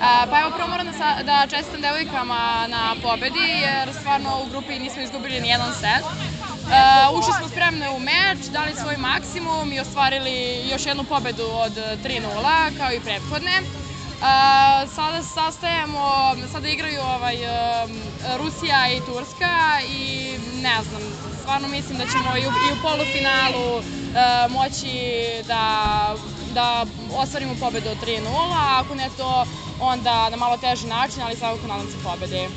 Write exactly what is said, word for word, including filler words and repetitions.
Pa evo, prvo moram da čestitam devojkama na pobedi, jer stvarno u grupi nismo izgubili ni jedan set. Ušli smo spremne u meč, dali svoj maksimum i ostvarili još jednu pobedu od tri nula, kao i prethodne. Sada se sastajemo, sada igraju Rusija i Turska i ne znam, stvarno mislim da ćemo i u polufinalu moći da ostvarimo pobedu od tri nula, ako ne to onda na malo teži način, ali svakako nadam se pobedi.